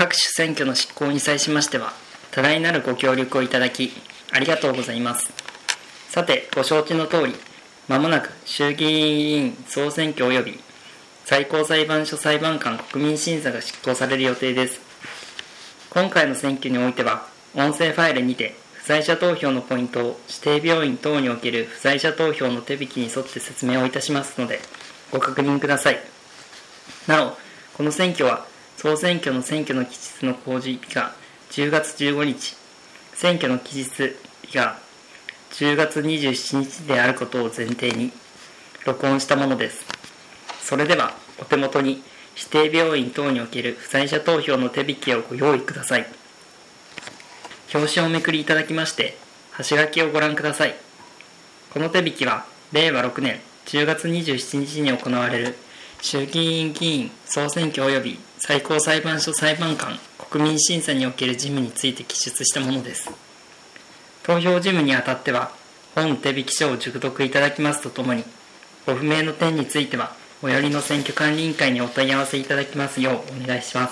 各種選挙の執行に際しましては、多大なるご協力をいただき、ありがとうございます。さて、ご承知の通り、まもなく衆議院議員総選挙及び最高裁判所裁判官国民審査が執行される予定です。今回の選挙においては、音声ファイルにて不在者投票のポイントを指定病院等における不在者投票の手引きに沿って説明をいたしますので、ご確認ください。なお、この選挙は、総選挙の選挙の期日の公示日が10月15日、選挙の期日日が10月27日であることを前提に録音したものです。それでは、お手元に指定病院等における不在者投票の手引きをご用意ください。表紙をおめくりいただきまして、端書きをご覧ください。この手引きは、令和6年10月27日に行われる衆議院議員総選挙及び最高裁判所裁判官国民審査における事務について記述したものです。投票事務にあたっては、本手引書を熟読いただきますとともに、ご不明の点については、最寄りの選挙管理委員会にお問い合わせいただきますようお願いします。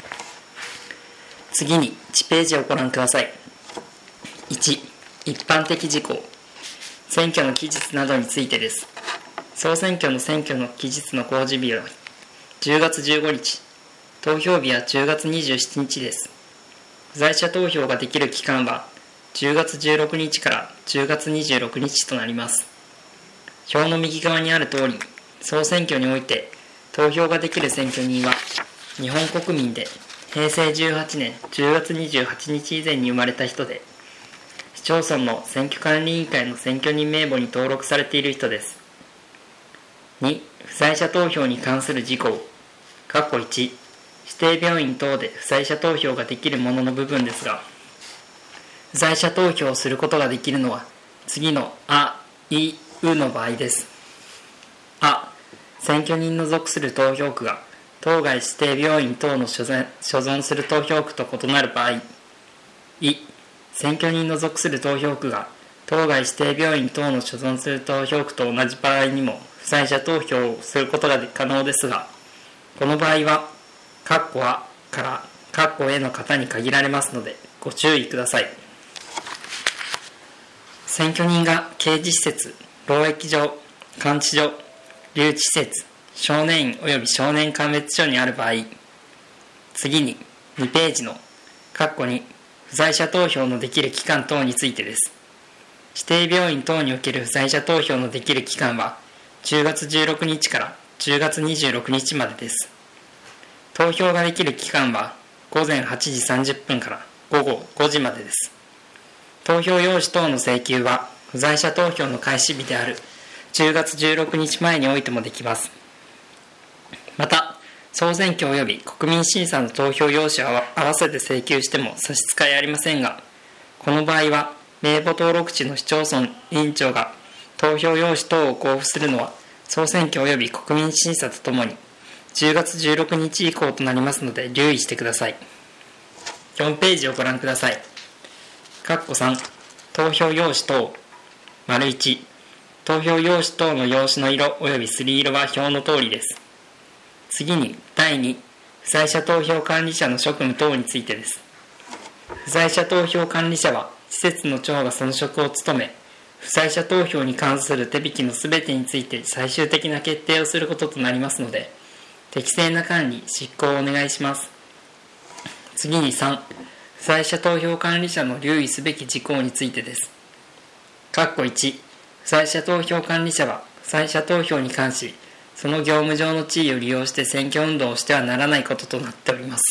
次に1ページをご覧ください。1、一般的事項。選挙の期日などについてです。総選挙の選挙の期日の公示日は10月15日、投票日は10月27日です。不在者投票ができる期間は10月16日から10月26日となります。表の右側にある通り、総選挙において投票ができる選挙人は、日本国民で平成18年10月28日以前に生まれた人で、市町村の選挙管理委員会の選挙人名簿に登録されている人です。2、不在者投票に関する事項。1、指定病院等で不在者投票ができるものの部分ですが、不在者投票をすることができるのは、次のあ、い、うの場合です。あ、選挙人の属する投票区が当該指定病院等の所存する投票区と異なる場合。い、選挙人の属する投票区が当該指定病院等の所存する投票区と同じ場合にも不在者投票をすることが可能ですが、この場合は、括弧あから括弧への方に限られますのでご注意ください。選挙人が刑事施設、労役所、監視所、留置施設、少年院及び少年鑑別所にある場合、次に2ページの括弧に不在者投票のできる期間等についてです。指定病院等における不在者投票のできる期間は10月16日から10月26日までです。投票ができる期間は午前8時30分から午後5時までです。投票用紙等の請求は不在者投票の開始日である10月16日前においてもできます。また、総選挙及び国民審査の投票用紙を合わせて請求しても差し支えありませんが、この場合は名簿登録地の市町村委員長が投票用紙等を交付するのは総選挙及び国民審査とともに10月16日以降となりますので留意してください。4ページをご覧ください。括弧3、投票用紙等。丸1、投票用紙等の用紙の色及びすり色は表の通りです。次に第2、不在者投票管理者の職務等についてです。不在者投票管理者は施設の長がその職を務め、不在者投票に関する手引きのすべてについて最終的な決定をすることとなりますので、適正な管理・執行をお願いします。次に3、不在者投票管理者の留意すべき事項についてです。1、不在者投票管理者は不在者投票に関し、その業務上の地位を利用して選挙運動をしてはならないこととなっております。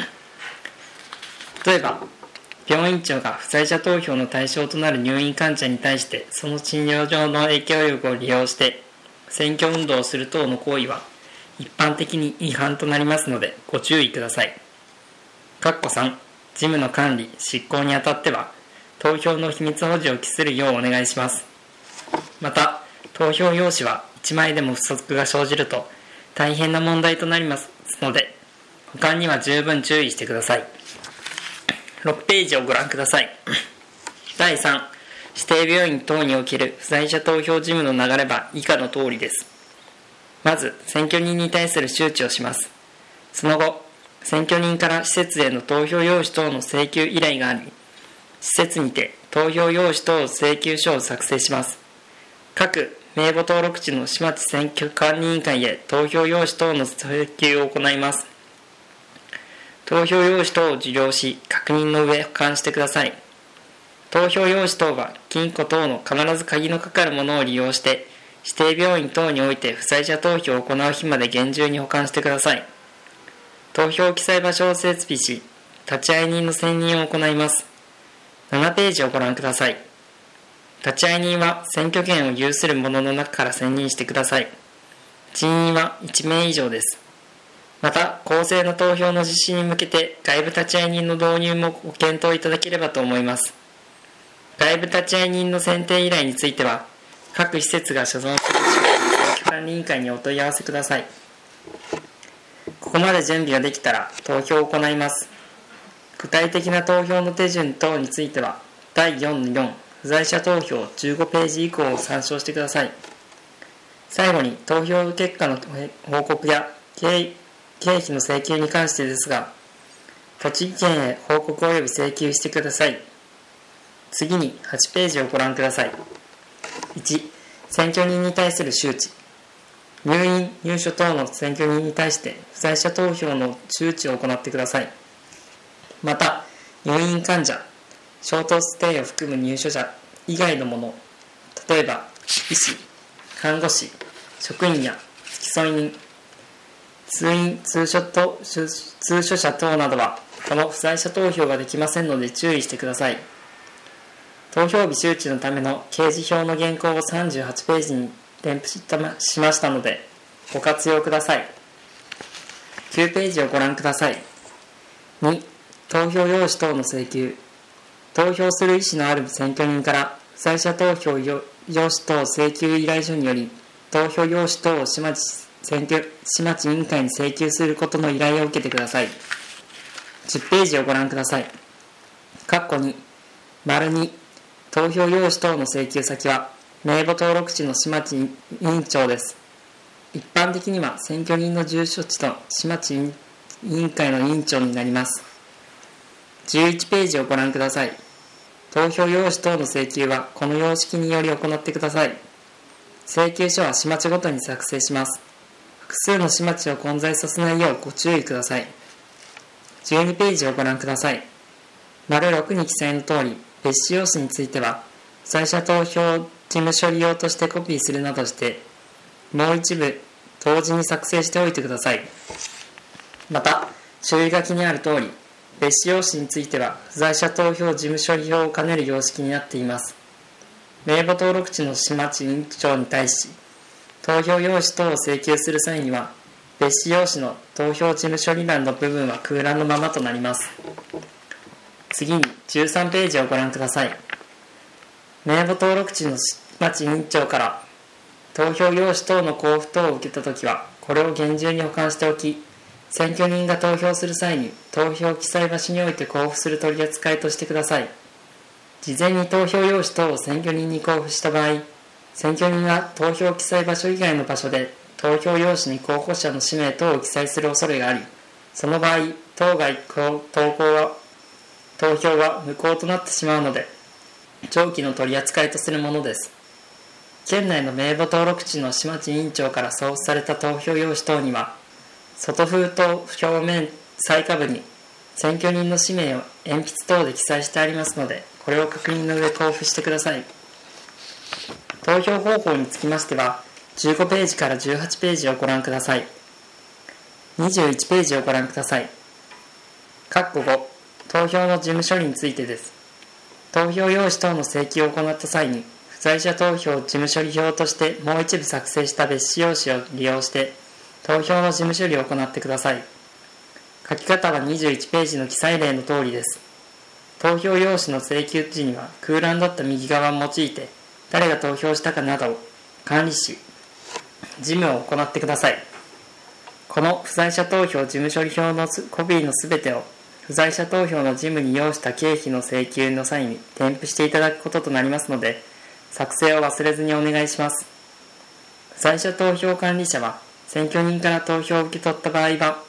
例えば、病院長が不在者投票の対象となる入院患者に対してその診療上の影響力を利用して選挙運動をする等の行為は一般的に違反となりますのでご注意ください。3、事務の管理・執行にあたっては投票の秘密保持を期するようお願いします。また、投票用紙は1枚でも不足が生じると大変な問題となりますので、保管には十分注意してください。6ページをご覧ください。第3、指定病院等における不在者投票事務の流れは以下の通りです。まず、選挙人に対する周知をします。その後、 選挙人から施設への投票用紙等の請求依頼があり、施設にて投票用紙等請求書を作成します。各名簿登録地の市町選挙管理委員会へ投票用紙等の請求を行います。投票用紙等を受領し、確認の上保管してください。投票用紙等は金庫等の必ず鍵のかかるものを利用して、指定病院等において不在者投票を行う日まで厳重に保管してください。投票記載場所を設備し、立会人の選任を行います。7ページをご覧ください。立会人は選挙権を有する者の中から選任してください。人員は1名以上です。また、公正な投票の実施に向けて外部立会人の導入もご検討いただければと思います。外部立会人の選定依頼については、各施設が所存する選挙管理委員会にお問い合わせください。ここまで準備ができたら投票を行います。具体的な投票の手順等については、第4の4、不在者投票15ページ以降を参照してください。最後に投票結果の報告や経費の請求に関してですが、栃木県へ報告及び請求してください。次に8ページをご覧ください。1、選挙人に対する周知。入院・入所等の選挙人に対して不在者投票の周知を行ってください。また、入院患者、ショートステイを含む入所者以外の者、例えば医師、看護師、職員や付き添い人、通院・通所者等などはこの不在者投票ができませんので注意してください。投票日周知のための掲示表の原稿を38ページに添付しましたのでご活用ください。9ページをご覧ください。2、投票用紙等の請求。投票する意思のある選挙人から不在者投票用紙等請求依頼書により投票用紙等を市町委員会に請求することの依頼を受けてください。10ページをご覧ください。括弧2、丸2、投票用紙等の請求先は名簿登録地の市町委員長です。一般的には選挙人の住所地と市町委員会の委員長になります。11ページをご覧ください。投票用紙等の請求はこの様式により行ってください。請求書は市町ごとに作成します。複数の市町を混在させないようご注意ください。12ページをご覧ください。丸6に記載の通り、別紙用紙については、不在者投票事務処理用としてコピーするなどして、もう一部同時に作成しておいてください。また、注意書きにある通り、別紙用紙については、不在者投票事務処理表を兼ねる様式になっています。名簿登録地の市町委員長に対し、投票用紙等を請求する際には、別紙用紙の投票事務処理欄の部分は空欄のままとなります。次に13ページをご覧ください。名簿登録地の市町委員長から投票用紙等の交付等を受けたときは、これを厳重に保管しておき、選挙人が投票する際に投票記載場所において交付する取り扱いとしてください。事前に投票用紙等を選挙人に交付した場合、選挙人が投票記載場所以外の場所で投票用紙に候補者の氏名等を記載する恐れがあり、その場合、当該投票は無効となってしまうので、長期の取り扱いとするものです。県内の名簿登録地の市町委員長から送付された投票用紙等には、外封と表面最下部に選挙人の氏名を鉛筆等で記載してありますので、これを確認の上交付してください。投票方法につきましては、15ページから18ページをご覧ください。21ページをご覧ください。括弧5、投票の事務処理についてです。投票用紙等の請求を行った際に、不在者投票事務処理表としてもう一部作成した別紙用紙を利用して、投票の事務処理を行ってください。書き方は21ページの記載例の通りです。投票用紙の請求時には空欄だった右側を用いて、誰が投票したかなどを管理し、事務を行ってください。この不在者投票事務処理表のコピーのすべてを、不在者投票の事務に要した経費の請求の際に添付していただくこととなりますので、作成を忘れずにお願いします。不在者投票管理者は、選挙人から投票を受け取った場合は、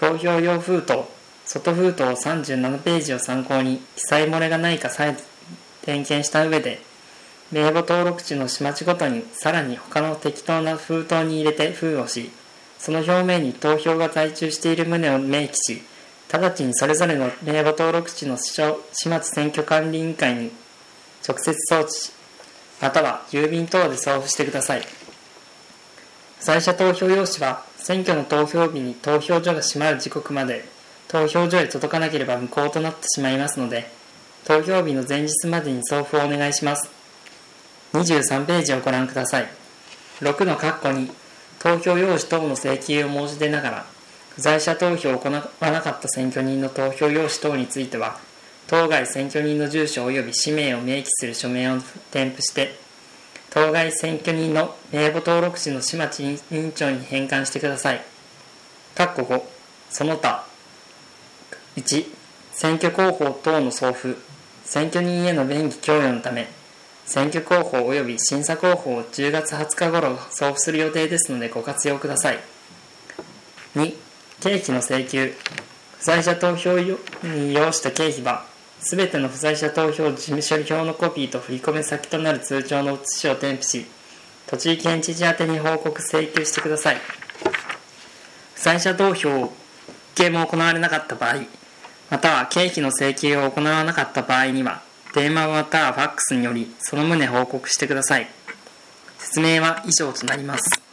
投票用封筒、外封筒37ページを参考に記載漏れがないか再度点検した上で、名簿登録地の市町ごとにさらに他の適当な封筒に入れて封をし、その表面に投票が在中している旨を明記し、直ちにそれぞれの名簿登録地の市町選挙管理委員会に直接送致、または郵便等で送付してください。不在者投票用紙は選挙の投票日に投票所が閉まる時刻まで投票所へ届かなければ無効となってしまいますので、投票日の前日までに送付をお願いします。23ページをご覧ください。6の括弧に投票用紙等の請求を申し出ながら、不在者投票を行わなかった選挙人の投票用紙等については、当該選挙人の住所及び氏名を明記する書面を添付して、当該選挙人の名簿登録地の市町委員長に返還してください。括弧5、その他。1、選挙広報等の送付、選挙人への便宜供与のため、選挙広報及び審査広報を10月20日頃送付する予定ですのでご活用ください。2、経費の請求、不在者投票に要した経費は、すべての不在者投票事務処理票のコピーと振込先となる通帳の写しを添付し、栃木県知事宛てに報告請求してください。不在者投票計も行われなかった場合、または経費の請求を行わなかった場合には、電話またはファックスによりその旨報告してください。説明は以上となります。